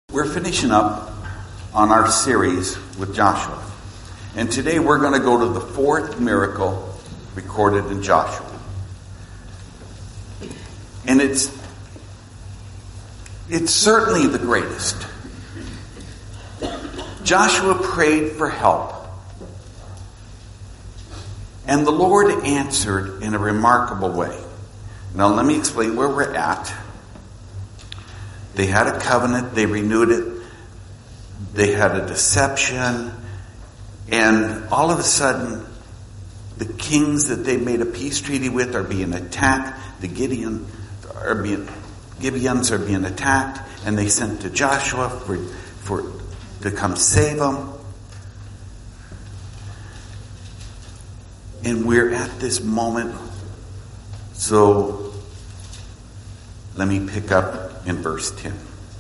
We're finishing up on our series with Joshua. And today we're going to go to the fourth miracle recorded in Joshua. And it's certainly the greatest. Joshua prayed for help. And the Lord answered in a remarkable way. Now let me explain where we're at. They had a covenant, they renewed it, they had a deception, and all of a sudden, the kings that they made a peace treaty with are being attacked. The Gibeons are being attacked, and they sent to Joshua to come save them. And we're at this moment, so let me pick up in verse 10.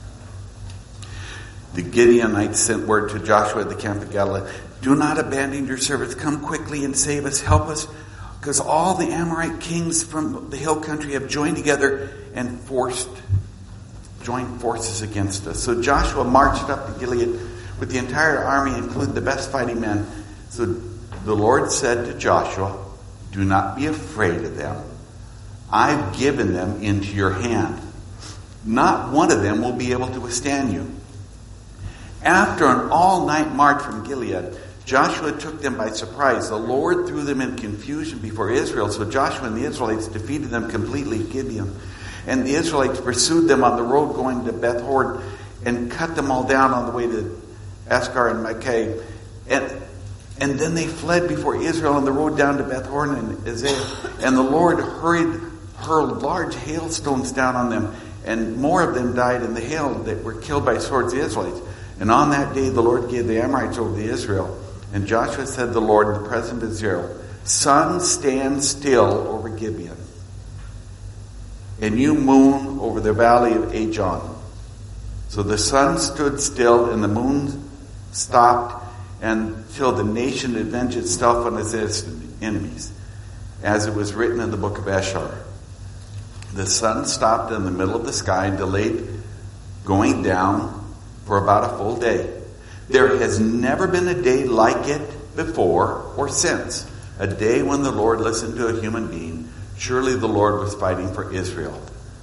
The Gibeonites sent word to Joshua at the camp of Galilee, "Do not abandon your servants. Come quickly and save us. Help us, because all the Amorite kings from the hill country have joined together and joined forces against us." So Joshua marched up to Gilead with the entire army, including the best fighting men. So the Lord said to Joshua, "Do not be afraid of them. I've given them into your hand. Not one of them will be able to withstand you." After an all-night march from Gilead, Joshua took them by surprise. The Lord threw them in confusion before Israel. So Joshua and the Israelites defeated them completely at Gibeon. And the Israelites pursued them on the road going to Beth Horon and cut them all down on the way to Askar and Makkah. And then they fled before Israel on the road down to Beth Horon and Azekah. And the Lord hurled large hailstones down on them. And more of them died in the hail that were killed by swords, the Israelites. And on that day the Lord gave the Amorites over to Israel. And Joshua said to the Lord in the presence of Israel, "Sun, stand still over Gibeon, and you moon over the valley of Ajon." So the sun stood still and the moon stopped until the nation avenged itself on its enemies, as it was written in the book of Ashar. The sun stopped in the middle of the sky and delayed going down for about a full day. There has never been a day like it before or since, a day when the Lord listened to a human being. Surely the Lord was fighting for Israel.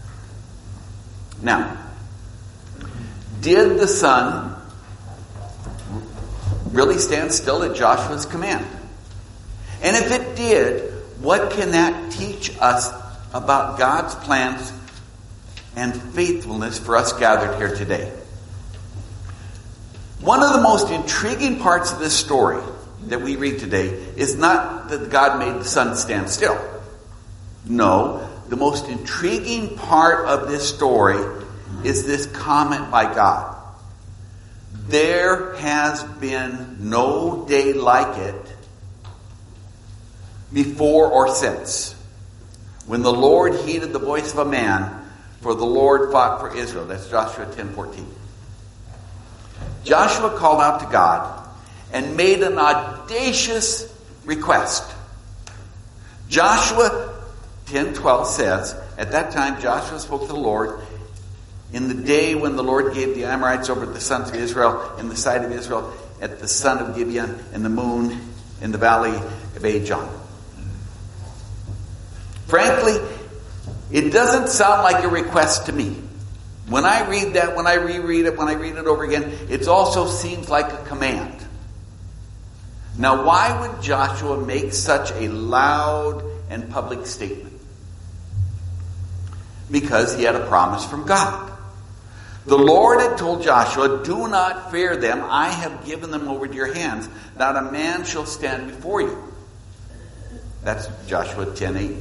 Now, did the sun really stand still at Joshua's command? And if it did, what can that teach us about God's plans and faithfulness for us gathered here today? One of the most intriguing parts of this story that we read today is not that God made the sun stand still. No, the most intriguing part of this story is this comment by God. There has been no day like it before or since, when the Lord heeded the voice of a man, for the Lord fought for Israel. That's Joshua 10:14. Joshua called out to God and made an audacious request. Joshua 10:12 says, "At that time Joshua spoke to the Lord in the day when the Lord gave the Amorites over to the sons of Israel in the sight of Israel at the sun of Gibeon and the moon in the valley of Ajon." Frankly, it doesn't sound like a request to me. When I read that, when I reread it, when I read it over again, it also seems like a command. Now, why would Joshua make such a loud and public statement? Because he had a promise from God. The Lord had told Joshua, "Do not fear them. I have given them over to your hands. Not a man shall stand before you." That's Joshua 10:8.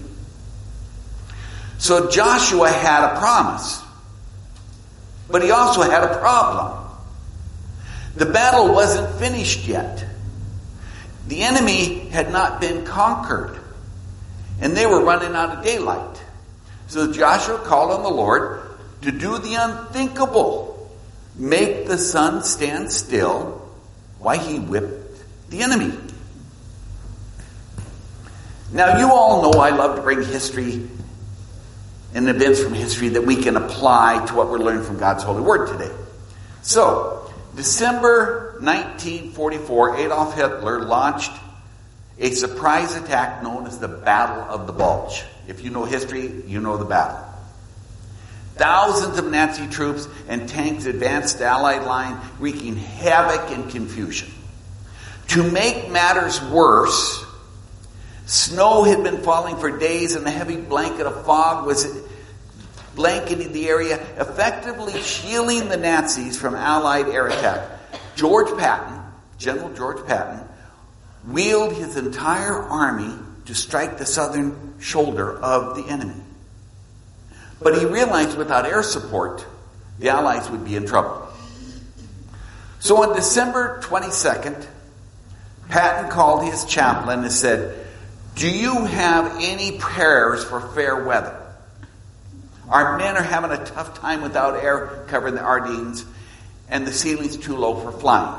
So Joshua had a promise. But he also had a problem. The battle wasn't finished yet. The enemy had not been conquered. And they were running out of daylight. So Joshua called on the Lord to do the unthinkable. Make the sun stand still while he whipped the enemy. Now you all know I love to bring history and events from history that we can apply to what we're learning from God's holy word today. So, December 1944, Adolf Hitler launched a surprise attack known as the Battle of the Bulge. If you know history, you know the battle. Thousands of Nazi troops and tanks advanced the Allied line, wreaking havoc and confusion. To make matters worse, snow had been falling for days and a heavy blanket of fog was blanketing the area, effectively shielding the Nazis from Allied air attack. George Patton, General George Patton, wheeled his entire army to strike the southern shoulder of the enemy. But he realized without air support, the Allies would be in trouble. So on December 22nd, Patton called his chaplain and said, "Do you have any prayers for fair weather? Our men are having a tough time without air covering the Ardennes, and the ceiling's too low for flying."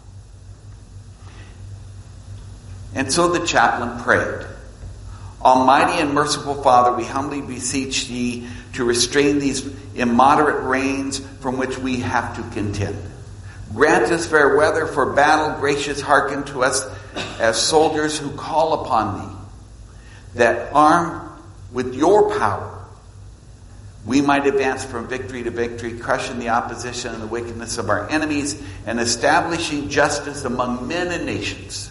And so the chaplain prayed, "Almighty and merciful Father, we humbly beseech thee to restrain these immoderate rains from which we have to contend. Grant us fair weather for battle. Gracious, hearken to us as soldiers who call upon thee, that armed with your power, we might advance from victory to victory, crushing the opposition and the wickedness of our enemies, and establishing justice among men and nations."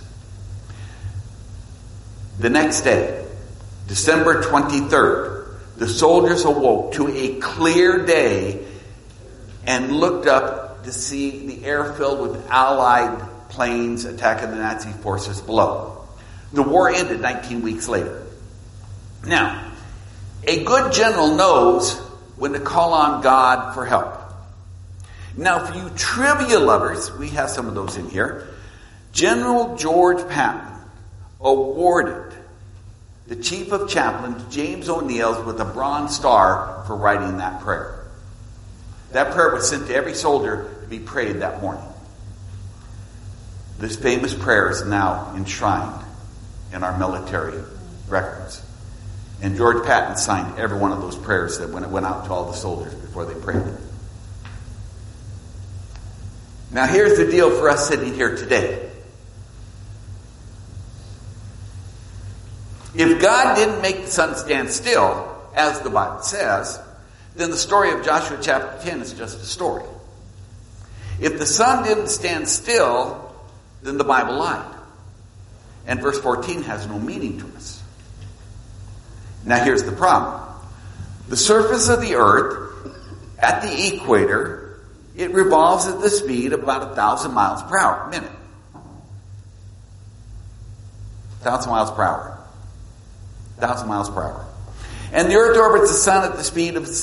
The next day, December 23rd, the soldiers awoke to a clear day and looked up to see the air filled with Allied planes attacking the Nazi forces below. The war ended 19 weeks later. Now, a good general knows when to call on God for help. Now, for you trivia lovers, we have some of those in here, General George Patton awarded the chief of chaplains, James O'Neill, with a Bronze Star for writing that prayer. That prayer was sent to every soldier to be prayed that morning. This famous prayer is now enshrined in our military records. And George Patton signed every one of those prayers that when it went out to all the soldiers before they prayed it. Now here's the deal for us sitting here today. If God didn't make the sun stand still, as the Bible says, then the story of Joshua chapter 10 is just a story. If the sun didn't stand still, then the Bible lied. And verse 14 has no meaning to us. Now here's the problem. The surface of the earth at the equator, it revolves at the speed of about 1,000 miles per hour, minute. 1,000 miles per hour. 1,000 miles per hour. And the earth orbits the sun at the speed of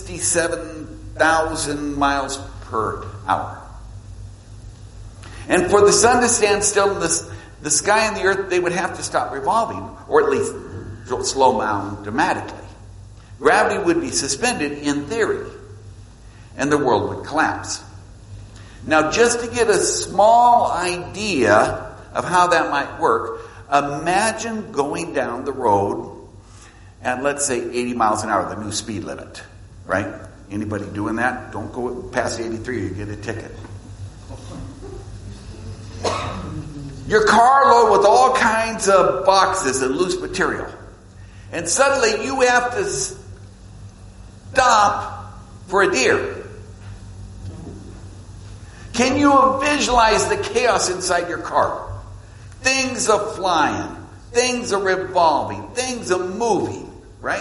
67,000 miles per hour. And for the sun to stand still in the sky and the earth, they would have to stop revolving, or at least slow down dramatically. Gravity would be suspended in theory, and the world would collapse. Now, just to get a small idea of how that might work, imagine going down the road at, let's say, 80 miles an hour, the new speed limit, right? Anybody doing that? Don't go past 83, you get a ticket. Your car loaded with all kinds of boxes and loose material. And suddenly you have to stop for a deer. Can you visualize the chaos inside your car? Things are flying. Things are revolving. Things are moving. Right?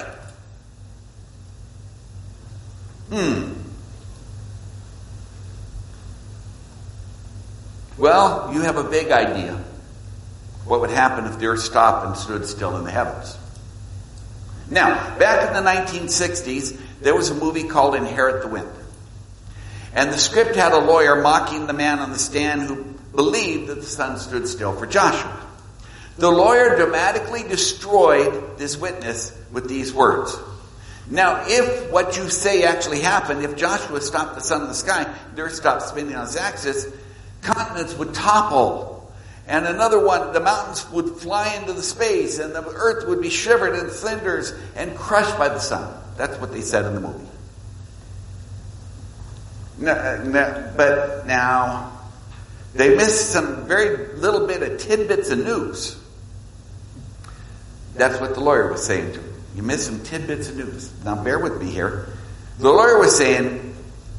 Well, you have a big idea what would happen if the earth stopped and stood still in the heavens. Now, back in the 1960s, there was a movie called Inherit the Wind. And the script had a lawyer mocking the man on the stand who believed that the sun stood still for Joshua. The lawyer dramatically destroyed this witness with these words. Now, if what you say actually happened, if Joshua stopped the sun in the sky, the earth stopped spinning on its axis, continents would topple. And another one, the mountains would fly into the space, and the earth would be shivered in cinders and crushed by the sun. That's what they said in the movie. But now, they missed some very little bit of tidbits of news. That's what the lawyer was saying to him. You missed some tidbits of news. Now bear with me here. The lawyer was saying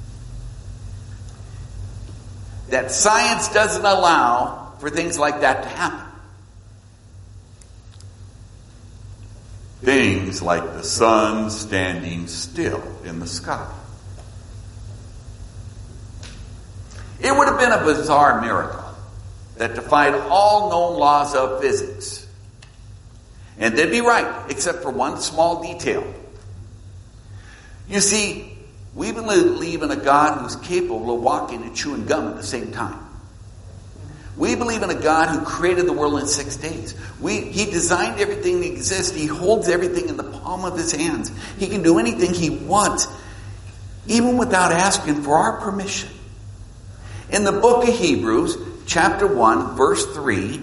that science doesn't allow for things like that to happen. Things like the sun standing still in the sky. It would have been a bizarre miracle that defied all known laws of physics. And they'd be right, except for one small detail. You see, we believe in a God who's capable of walking and chewing gum at the same time. We believe in a God who created the world in 6 days. He designed everything that exists. He holds everything in the palm of his hands. He can do anything he wants, even without asking for our permission. In the book of Hebrews, chapter 1, verse 3,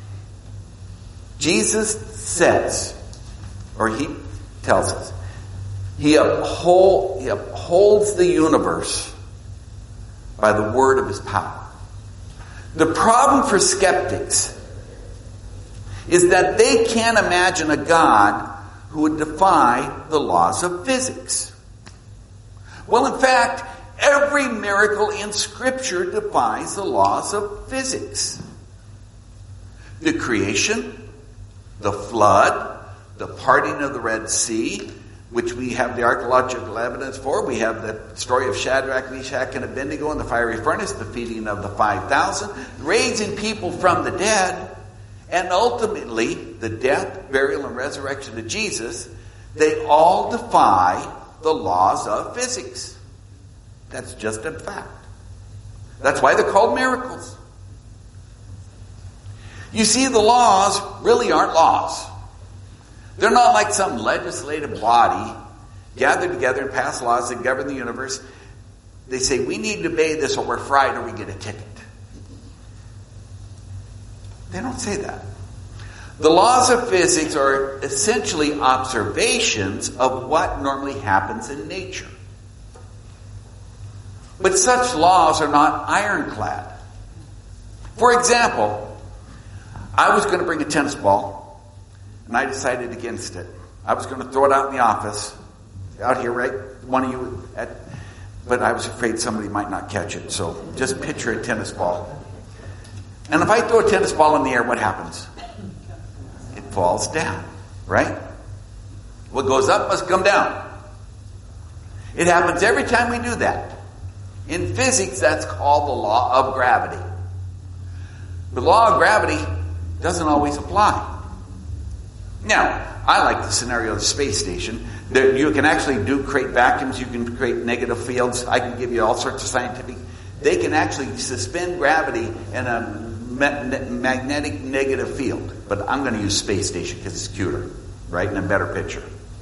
Jesus says, or he tells us, he upholds the universe by the word of his power. The problem for skeptics is that they can't imagine a God who would defy the laws of physics. Well, in fact, every miracle in Scripture defies the laws of physics. The creation, the flood, the parting of the Red Sea, which we have the archaeological evidence for. We have the story of Shadrach, Meshach, and Abednego in the fiery furnace, the feeding of the 5,000, raising people from the dead, and ultimately the death, burial, and resurrection of Jesus. They all defy the laws of physics. That's just a fact. That's why they're called miracles. You see, the laws really aren't laws. They're not like some legislative body gathered together and pass laws that govern the universe. They say, we need to obey this or we're fried or we get a ticket. They don't say that. The laws of physics are essentially observations of what normally happens in nature. But such laws are not ironclad. For example, I was going to bring a tennis ball, and I decided against it. I was going to throw it out in the office, out here, right? One of you, but I was afraid somebody might not catch it. So just picture a tennis ball. And if I throw a tennis ball in the air, what happens? It falls down, right? What goes up must come down. It happens every time we do that. In physics, that's called the law of gravity. The law of gravity doesn't always apply. Now, I like the scenario of the space station. You can actually create vacuums. You can create negative fields. I can give you all sorts of scientific. They can actually suspend gravity in a magnetic negative field. But I'm going to use space station because it's cuter, right? And a better picture.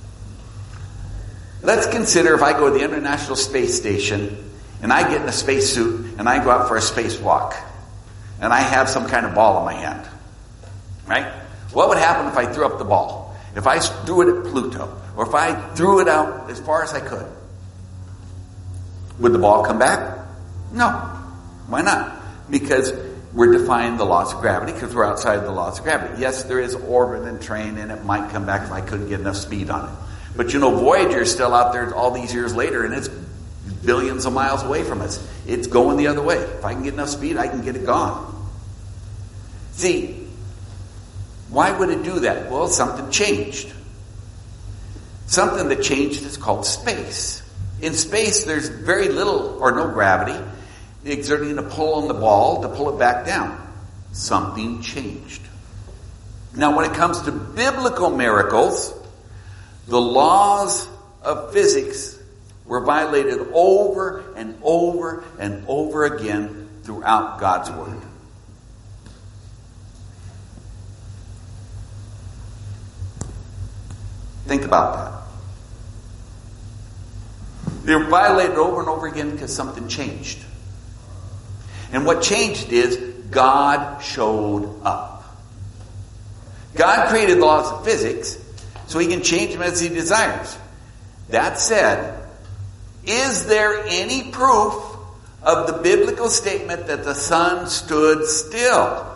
Let's consider if I go to the International Space Station and I get in a spacesuit and I go out for a spacewalk and I have some kind of ball in my hand, right? What would happen if I threw up the ball? If I threw it at Pluto, or if I threw it out as far as I could? Would the ball come back? No. Why not? Because we're defying the laws of gravity, because we're outside the laws of gravity. Yes, there is orbit and train, and it might come back if I couldn't get enough speed on it. But you know, Voyager is still out there all these years later, and it's billions of miles away from us. It's going the other way. If I can get enough speed, I can get it gone. See, why would it do that? Well, something changed. Something that changed is called space. In space, there's very little or no gravity exerting a pull on the ball to pull it back down. Something changed. Now, when it comes to biblical miracles, the laws of physics were violated over and over and over again throughout God's Word. Think about that. They were violated over and over again because something changed. And what changed is God showed up. God created the laws of physics so he can change them as he desires. That said, is there any proof of the biblical statement that the sun stood still.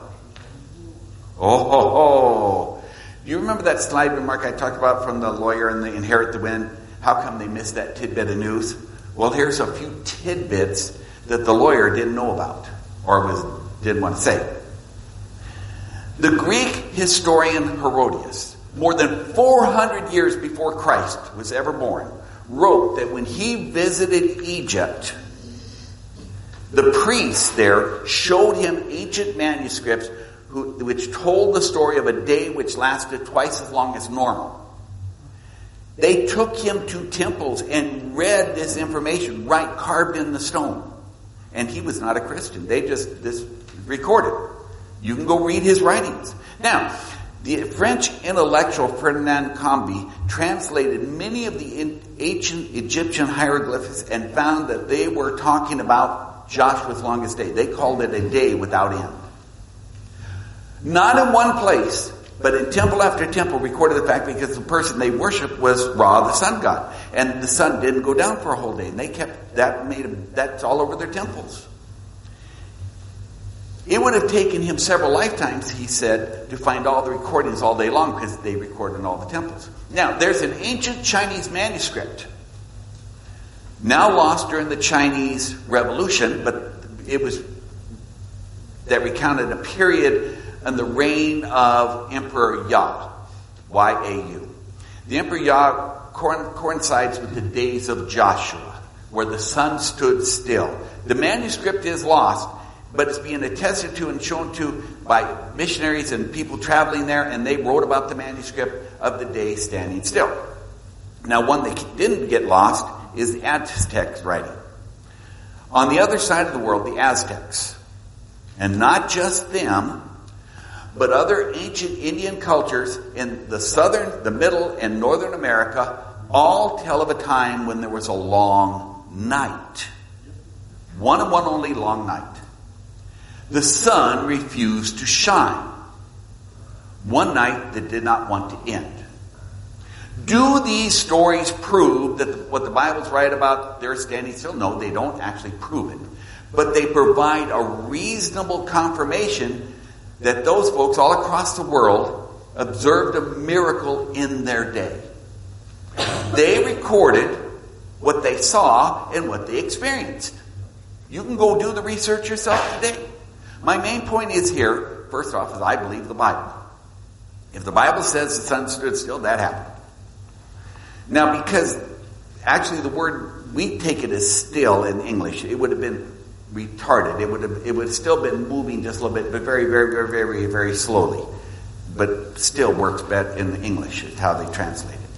Oh. Do you remember that slide remark I talked about from the lawyer and the Inherit the Wind? How come they missed that tidbit of news? Well, here's a few tidbits that the lawyer didn't know about or didn't want to say. The Greek historian Herodotus, more than 400 years before Christ was ever born, wrote that when he visited Egypt, the priests there showed him ancient manuscripts which told the story of a day which lasted twice as long as normal. They took him to temples and read this information right carved in the stone. And he was not a Christian. They just recorded. You can go read his writings. Now, the French intellectual Ferdinand Combe translated many of the ancient Egyptian hieroglyphs and found that they were talking about Joshua's longest day. They called it a day without end. Not in one place, but in temple after temple recorded the fact because the person they worshiped was Ra, the sun god. And the sun didn't go down for a whole day. And they kept that's all over their temples. It would have taken him several lifetimes, he said, to find all the recordings all day long because they record in all the temples. Now, there's an ancient Chinese manuscript, now lost during the Chinese Revolution, but it was that recounted a period in the reign of Emperor Ya, Y-A-U. The Emperor Ya coincides with the days of Joshua, where the sun stood still. The manuscript is lost, but it's being attested to and shown to by missionaries and people traveling there, and they wrote about the manuscript of the day standing still. Now, one that didn't get lost is the Aztecs writing. On the other side of the world, the Aztecs, and not just them, but other ancient Indian cultures in the southern, the middle, and northern America all tell of a time when there was a long night. One and one only long night. The sun refused to shine. One night that did not want to end. Do these stories prove that what the Bible's right about they're standing still? No, they don't actually prove it. But they provide a reasonable confirmation that those folks all across the world observed a miracle in their day. They recorded what they saw and what they experienced. You can go do the research yourself today. My main point is here, first off, is I believe the Bible. If the Bible says the sun stood still, that happened. Now, because actually the word, we take it as still in English. It would have been retarded. It would have still been moving just a little bit, but very, very, very, very, very slowly. But still works better in English, is how they translate it.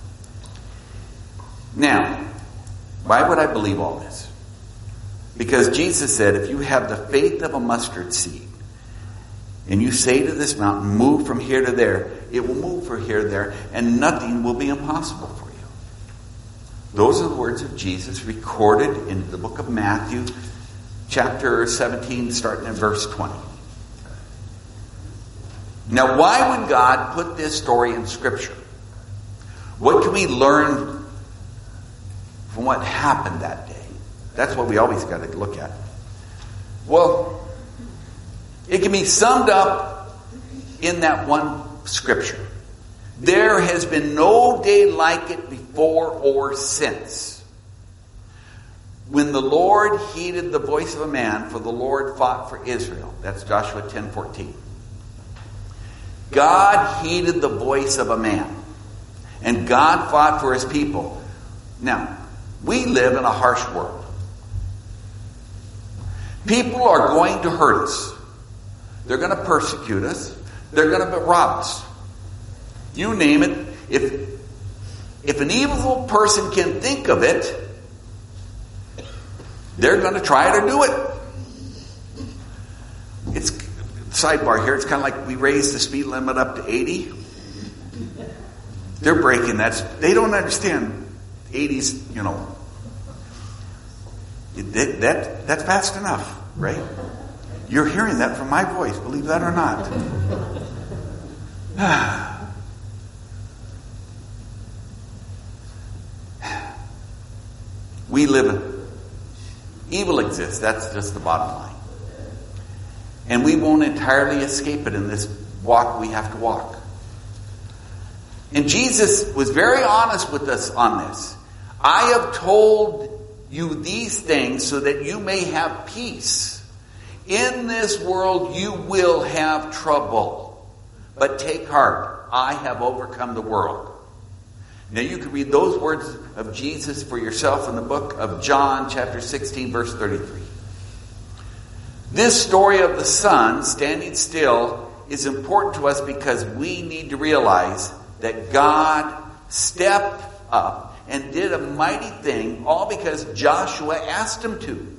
Now, why would I believe all this? Because Jesus said, if you have the faith of a mustard seed, and you say to this mountain, move from here to there, it will move from here to there, and nothing will be impossible for you. Those are the words of Jesus recorded in the book of Matthew, chapter 17, starting in verse 20. Now, why would God put this story in Scripture? What can we learn from what happened that day? That's what we always got to look at. Well, it can be summed up in that one scripture. There has been no day like it before or since. When the Lord heeded the voice of a man, for the Lord fought for Israel. That's Joshua 10:14. God heeded the voice of a man. And God fought for his people. Now, we live in a harsh world. People are going to hurt us. They're going to persecute us. They're going to rob us. You name it. If an evil person can think of it, they're going to try to do it. It's sidebar here. It's kind of like we raised the speed limit up to 80. They're breaking that. They don't understand 80's, That's fast enough, right? You're hearing that from my voice, believe that or not. We live Evil exists. That's just the bottom line. And we won't entirely escape it in this walk we have to walk. And Jesus was very honest with us on this. I have told you these things so that you may have peace. In this world you will have trouble. But take heart. I have overcome the world. Now you can read those words of Jesus for yourself in the book of John chapter 16 verse 33. This story of the Son standing still is important to us because we need to realize that God stepped up and did a mighty thing, all because Joshua asked him to.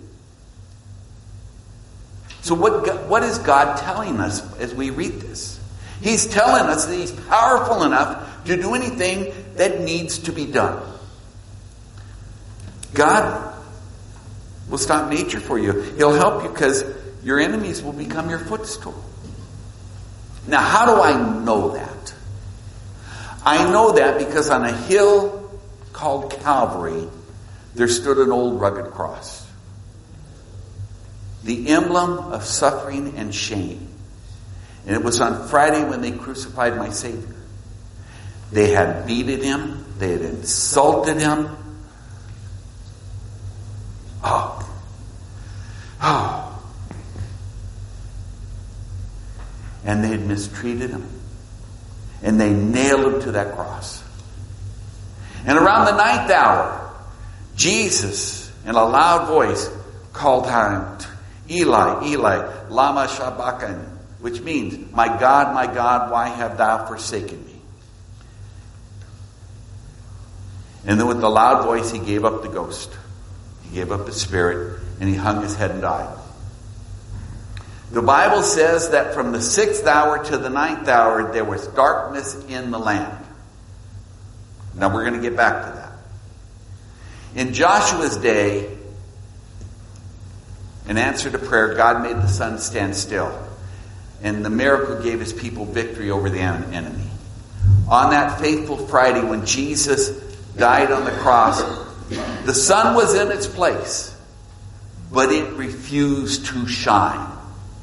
So what is God telling us as we read this? He's telling us that He's powerful enough to do anything that needs to be done. God will stop nature for you. He'll help you because your enemies will become your footstool. Now, how do I know that? I know that because on a hill called Calvary, there stood an old rugged cross. The emblem of suffering and shame. And it was on Friday when they crucified my Savior. They had beaten Him. They had insulted Him. Oh. And they had mistreated Him. And they nailed Him to that cross. And around the 9th hour, Jesus, in a loud voice, called out, Eli, Eli, lama sabachthani, which means, my God, why have thou forsaken me? And then with the loud voice, He gave up the ghost. He gave up His spirit, and He hung His head and died. The Bible says that from the 6th hour to the 9th hour, there was darkness in the land. Now we're going to get back to that. In Joshua's day, in answer to prayer, God made the sun stand still. And the miracle gave His people victory over the enemy. On that faithful Friday when Jesus died on the cross, the sun was in its place, but it refused to shine.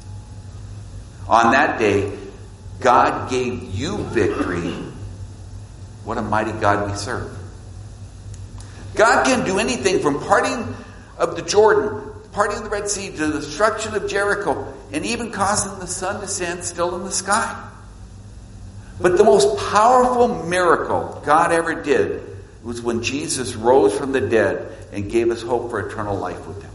On that day, God gave you victory. What a mighty God we serve. God can do anything from parting of the Jordan, parting of the Red Sea, to the destruction of Jericho, and even causing the sun to stand still in the sky. But the most powerful miracle God ever did was when Jesus rose from the dead and gave us hope for eternal life with Him.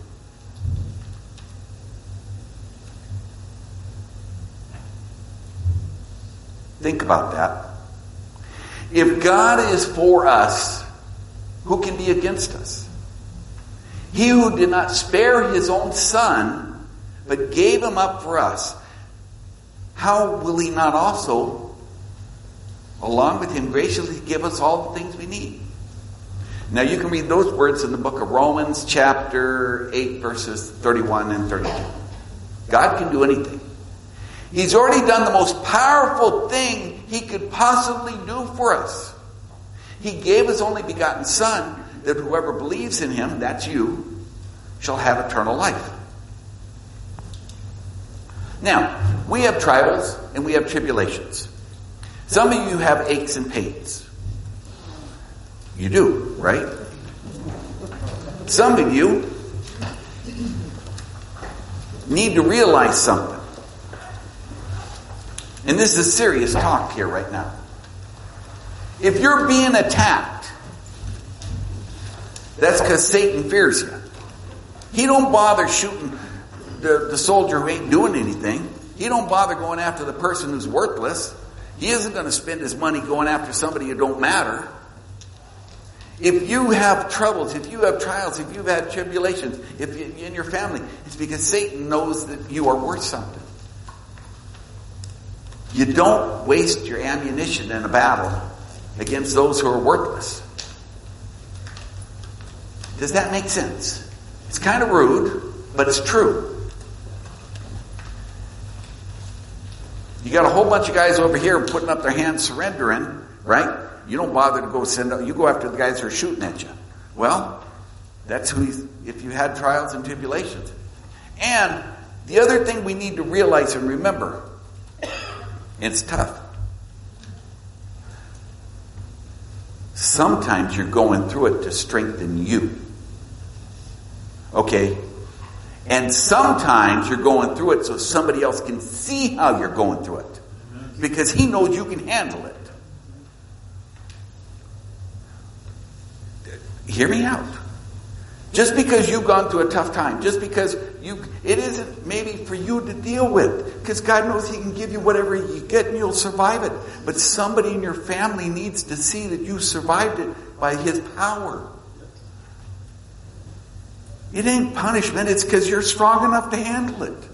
Think about that. If God is for us, who can be against us? He who did not spare His own Son, but gave Him up for us, how will He not also, along with Him, graciously give us all the things we need? Now you can read those words in the book of Romans chapter 8 verses 31 and 32. God can do anything. He's already done the most powerful thing He could possibly do for us. He gave His only begotten Son, that whoever believes in Him, that's you, shall have eternal life. Now, we have trials and we have tribulations. Some of you have aches and pains. You do, right? Some of you need to realize something. And this is serious talk here right now. If you're being attacked, that's because Satan fears you. He don't bother shooting the soldier who ain't doing anything. He don't bother going after the person who's worthless. He isn't going to spend his money going after somebody who don't matter. If you have troubles, if you have trials, if you've had tribulations, if you, in your family, it's because Satan knows that you are worth something. You don't waste your ammunition in a battle against those who are worthless. Does that make sense? It's kind of rude, but it's true. You got a whole bunch of guys over here putting up their hands surrendering, right? You don't bother to go you go after the guys who are shooting at you. Well, That's who he's, if you had trials and tribulations. And the other thing we need to realize and remember, it's tough. Sometimes you're going through it to strengthen you. Okay? And sometimes you're going through it so somebody else can see how you're going through it. Because he knows you can handle it. Hear me out. Just because you've gone through a tough time, just because it isn't maybe for you to deal with, because God knows he can give you whatever you get and you'll survive it. But somebody in your family needs to see that you survived it by his power. It ain't punishment, it's because you're strong enough to handle it.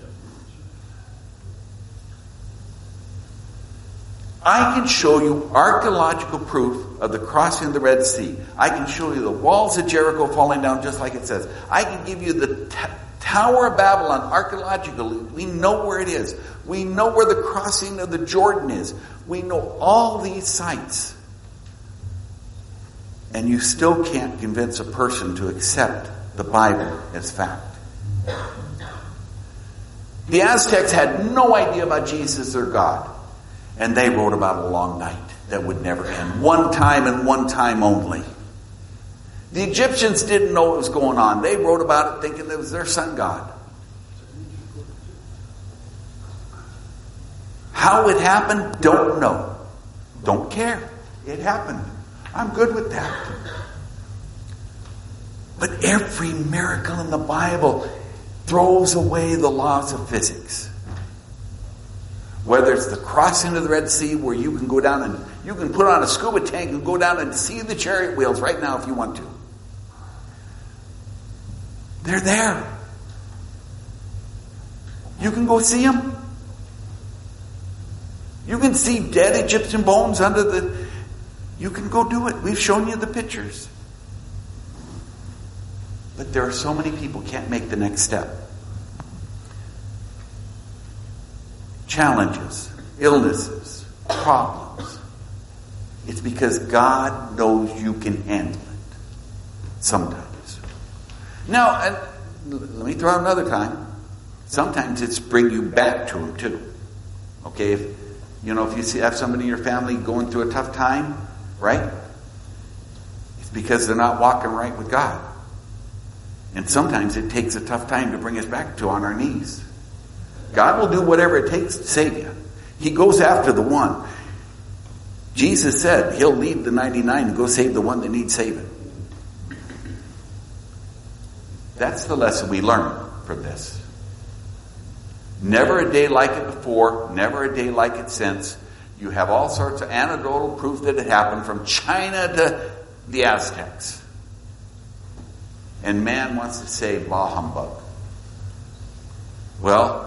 I can show you archaeological proof of the crossing of the Red Sea. I can show you the walls of Jericho falling down just like it says. I can give you the Tower of Babylon archaeologically. We know where it is. We know where the crossing of the Jordan is. We know all these sites. And you still can't convince a person to accept the Bible as fact. The Aztecs had no idea about Jesus or God. And they wrote about a long night that would never end. One time and one time only. The Egyptians didn't know what was going on. They wrote about it thinking it was their sun god. How it happened, don't know. Don't care. It happened. I'm good with that. But every miracle in the Bible throws away the laws of physics. Whether it's the crossing of the Red Sea where you can go down and you can put on a scuba tank and go down and see the chariot wheels right now if you want to. They're there. You can go see them. You can see dead Egyptian bones under the... You can go do it. We've shown you the pictures. But there are so many people who can't make the next step. Challenges, illnesses, problems. It's because God knows you can handle it. Sometimes. Now, and let me throw out another time. Sometimes it's bring you back to Him too. Okay, if you have somebody in your family going through a tough time, right? It's because they're not walking right with God. And sometimes it takes a tough time to bring us back to on our knees. God will do whatever it takes to save you. He goes after the one. Jesus said He'll leave the 99 and go save the one that needs saving. That's the lesson we learn from this. Never a day like it before, never a day like it since. You have all sorts of anecdotal proof that it happened from China to the Aztecs. And man wants to say, bah humbug. Well,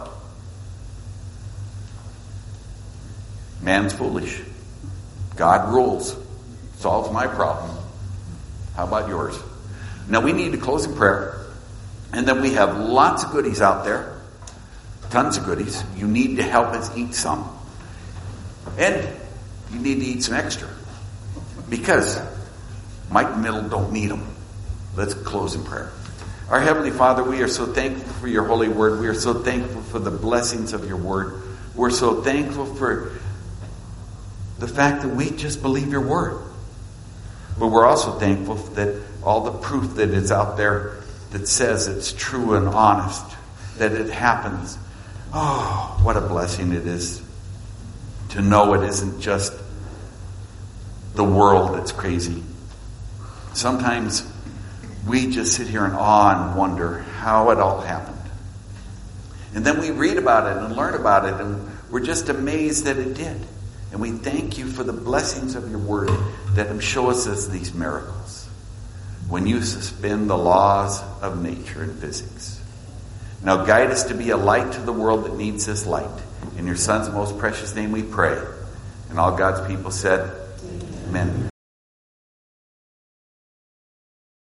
man's foolish. God rules. Solves my problem. How about yours? Now we need to close in prayer. And then we have lots of goodies out there. Tons of goodies. You need to help us eat some. And you need to eat some extra. Because Mike and Middle don't need them. Let's close in prayer. Our Heavenly Father, we are so thankful for your holy word. We are so thankful for the blessings of your word. We're so thankful for the fact that we just believe your word. But we're also thankful that all the proof that is out there that says it's true and honest, that it happens. Oh, what a blessing it is to know it isn't just the world that's crazy. Sometimes we just sit here in awe and wonder how it all happened. And then we read about it and learn about it, and we're just amazed that it did. And we thank you for the blessings of your word that show us these miracles. When you suspend the laws of nature and physics. Now guide us to be a light to the world that needs this light. In your Son's most precious name we pray. And all God's people said, Amen.